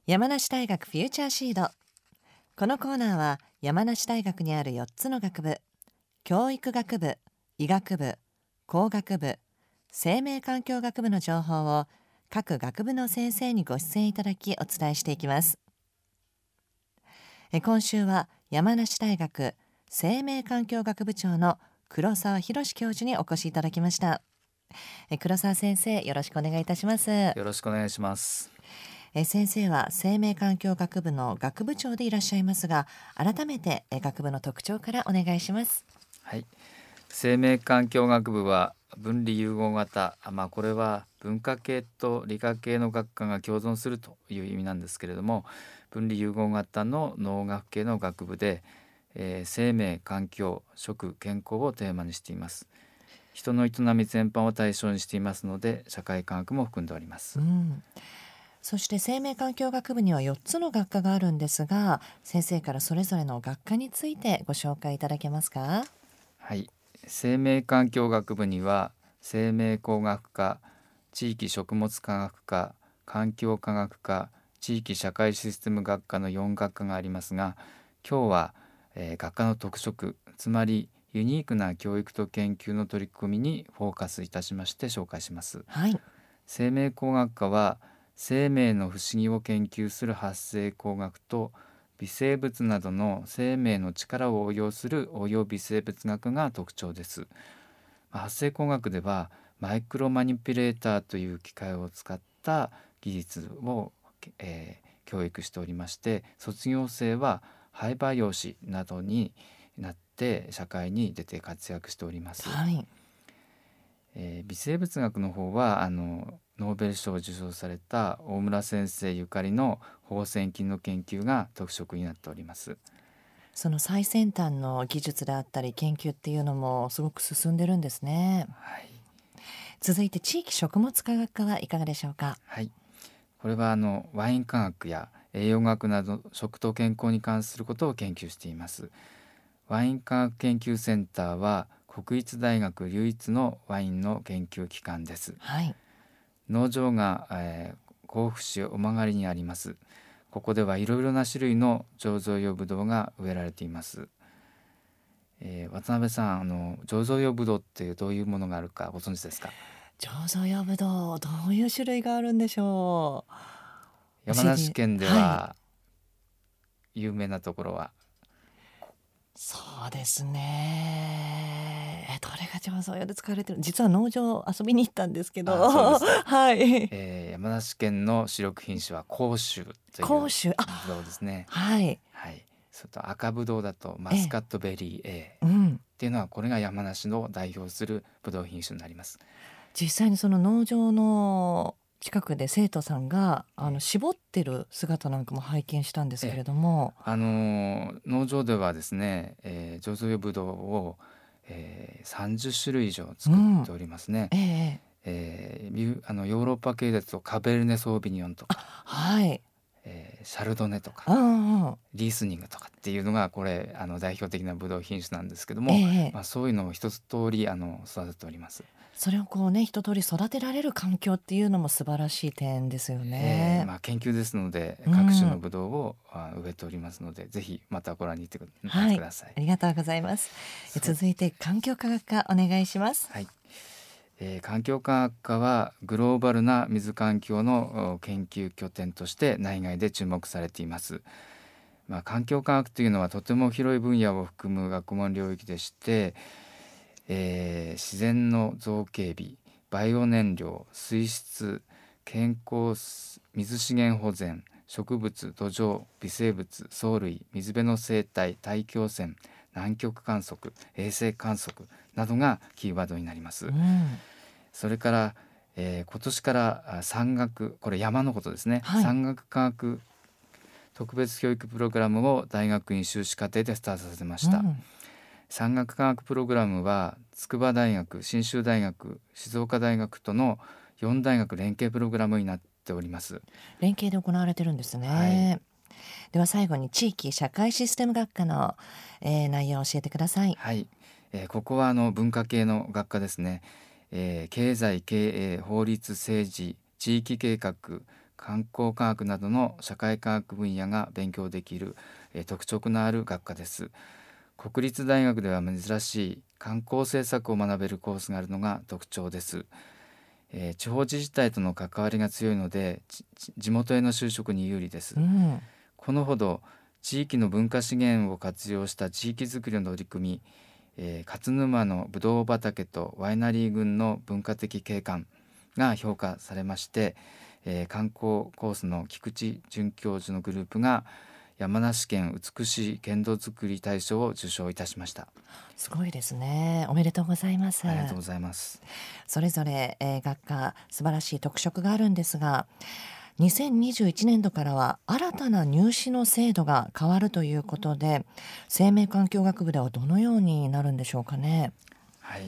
山梨大学フューチャーシード。このコーナーは山梨大学にある4つの学部、教育学部、医学部、工学部、生命環境学部の情報を各学部の先生にご出演いただきお伝えしていきます。今週は山梨大学生命環境学部長の黒沢博教授にお越しいただきました。黒沢先生、よろしくお願いいたします。 よろしくお願いします。 先生は生命環境学部の学部長でいらっしゃいますが、改めて学部の特徴からお願いします。 はい、生命環境学部は分離融合型、これは文化系と理科系の学科が共存するという意味なんですけれども、分離融合型の農学系の学部で、生命、環境、食、健康をテーマにしています。人の営み全般を対象にしていますので、社会科学も含んでおります。 そして生命環境学部には4つの学科があるんですが、先生からそれぞれの学科についてご紹介いただけますか？ はい、生命環境学部には生命工学科、地域食物科学科、環境科学科、地域社会システム学科の4学科がありますが、今日は、学科の特色、つまりユニークな教育と研究の取り組みにフォーカスいたしまして紹介します。 はい、 生命工学科は生命の不思議を研究する発生工学と、微生物などの生命の力を応用する応用微生物学が特徴です。発生工学ではマイクロマニピュレーターという機械を使った技術を、教育しておりまして、卒業生は廃培養士などになって社会に出て活躍しております。 はい、 微生物学の方はノーベル賞を受賞された大村先生ゆかりの放線菌の研究が特色になっております。 その最先端の技術であったり研究っていうのもすごく進んでるんですね。 はい、 続いて地域食物科学科はいかがでしょうか？ はい、これはワイン科学や栄養学など食と健康に関することを研究しています。ワイン科学研究センターは国立大学唯一のワインの研究機関です。 はい、 農場が、甲府市尾曲にあります。ここではいろいろな種類の醸造用ブドウが植えられています。渡辺さん、醸造用ブドウってどういうものがあるかご存知ですか？ 醸造用ブドウ、どういう種類があるんでしょう？ 山梨県ではは有名なところは、 そうですね。どれが醸造用で使われてる？実は農場遊びに行ったんですけど。 そうですか。 はい。 山梨県の主力品種は甲州という甲州、 ブドウですね。 はい。 はい。それと赤ブドウだとマスカットベリー A っていうのは、これが山梨の代表するブドウ品種になります。 実際にその農場の近くで生徒さんが絞ってる姿なんかも拝見したんですけれども、 農場ではですね、醸造用ブドウを、30種類以上作っておりますね。ヨーロッパ系ですとカベルネ・ソービニョンとか、 はい、 シャルドネとか、リースニングとかっていうのがこれ代表的なブドウ品種なんですけども、そういうのを一つ通り育てております。 それを一通り育てられる環境っていうのも素晴らしい点ですよね。 研究ですので各種のブドウを植えておりますので、ぜひまたご覧に行ってください。 ありがとうございます。続いて環境科学科お願いします。 はい、環境科学科はグローバルな水環境の研究拠点として内外で注目されています。環境科学というのはとても広い分野を含む学問領域でして、自然の造形美、バイオ燃料、水質、健康、水資源保全、植物、土壌、微生物、藻類、水辺の生態、大気汚染、南極観測、衛星観測などがキーワードになります。それから、今年から山岳、これ山のことですね、山岳科学特別教育プログラムを大学院修士課程でスタートさせました。山岳科学プログラムは筑波大学、信州大学、静岡大学との4大学連携プログラムになっております。 連携で行われてるんですね。では最後に地域社会システム学科の、内容を教えてください。 はい、ここは文化系の学科ですね。経済、経営、法律、政治、地域計画、 観光科学などの社会科学分野が勉強できる、特色のある学科です。国立大学では珍しい観光政策を学べるコースがあるのが特徴です。地方自治体との関わりが強いので地元への就職に有利です。このほど地域の文化資源を活用した地域づくりの取り組み、勝沼のぶどう畑とワイナリー群の文化的景観が評価されまして、観光コースの菊池准教授のグループが山梨県美しい県道づくり大賞を受賞いたしました。 すごいですね。おめでとうございます。 ありがとうございます。 それぞれ、学科素晴らしい特色があるんですが、2021年度からは新たな入試の制度が変わるということで、生命環境学部ではどのようになるんでしょうかね。 はい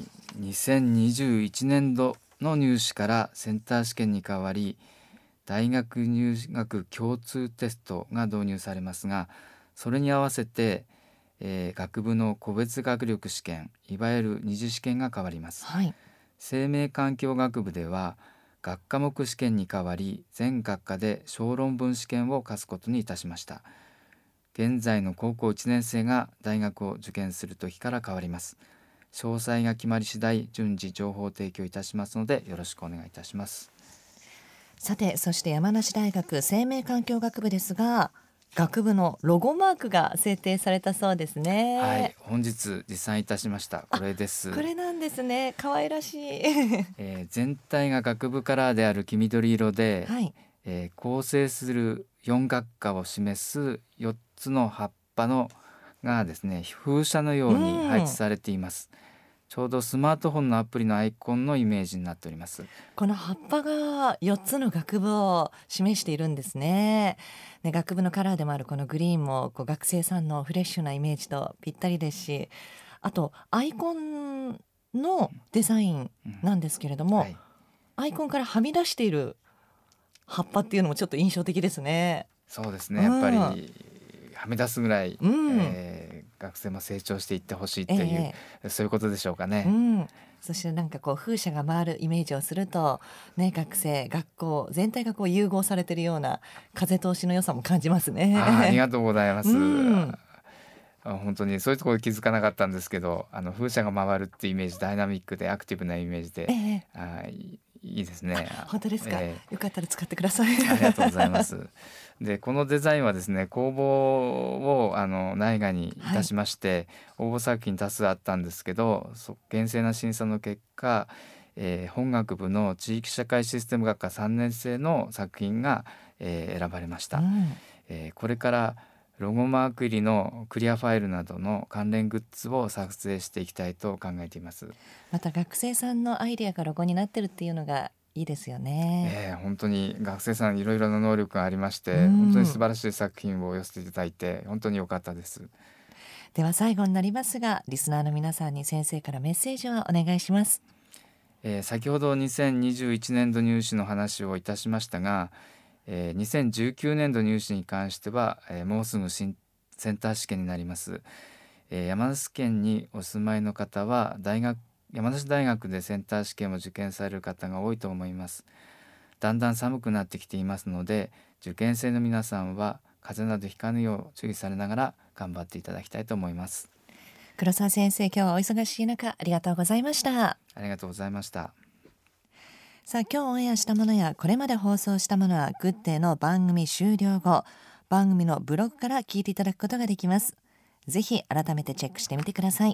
、2021年度の入試からセンター試験に変わり、大学入学共通テストが導入されますが、それに合わせて、学部の個別学力試験、いわゆる二次試験が変わります。生命環境学部では学科目試験に代わり全学科で小論文試験を課すことにいたしました。現在の高校1年生が大学を受験する時から変わります。詳細が決まり次第順次情報提供いたしますのでよろしくお願いいたします。 さて、そして山梨大学生命環境学部ですが、学部のロゴマークが制定されたそうですね。 はい、本日持参いたしました。これです。 これなんですね。可愛らしい、 全体が学部カラーである黄緑色で、構成する4学科を示す4つの葉っぱがですね、風車のように配置されています。ちょうどスマートフォンのアプリのアイコンのイメージになっております。 この葉っぱが4つの学部を示しているんですね。で、学部のカラーでもあるこのグリーンも学生さんのフレッシュなイメージとぴったりですし、あとアイコンのデザインなんですけれども、アイコンからはみ出している葉っぱっていうのもちょっと印象的ですね。 そうですね、やっぱりはみ出すぐらい、学生も成長していってほしいという、そういうことでしょうかね。 そしてなんか風車が回るイメージをすると、学生学校全体が融合されているような風通しの良さも感じますね。 ありがとうございます。本当にそういうところ気づかなかったんですけど、風車が回るっていうイメージ、ダイナミックでアクティブなイメージで、いいですね。 本当ですか、よかったら使ってください。 ありがとうございます。で、このデザインはですね、公募を内外にいたしまして、応募作品多数あったんですけど、厳正な審査の結果、本学部の地域社会システム学科3年生の作品が、選ばれました。これからロゴマーク入りのクリアファイルなどの関連グッズを作成していきたいと考えています。 また学生さんのアイデアがロゴになってるっていうのがいいですよね。 本当に学生さんいろいろな能力がありまして、本当に素晴らしい作品を寄せていただいて本当に良かったです。 では最後になりますが、リスナーの皆さんに先生からメッセージをお願いします。 先ほど2021年度入試の話をいたしましたが、2019年度入試に関しては、もうすぐセンター試験になります。山梨県にお住まいの方は山梨大学でセンター試験を受験される方が多いと思います。だんだん寒くなってきていますので、受験生の皆さんは風邪などひかぬよう注意されながら頑張っていただきたいと思います。 黒沢先生、今日はお忙しい中ありがとうございました。 ありがとうございました。 さあ、今日オンエアしたものやこれまで放送したものはグッデイの番組終了後、番組のブログから聞いていただくことができます。ぜひ改めてチェックしてみてください。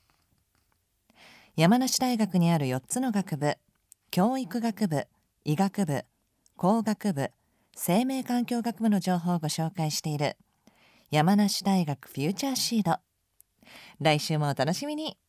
山梨大学にある4つの学部、教育学部、医学部、工学部、生命環境学部の情報をご紹介している山梨大学フューチャーシード。来週もお楽しみに。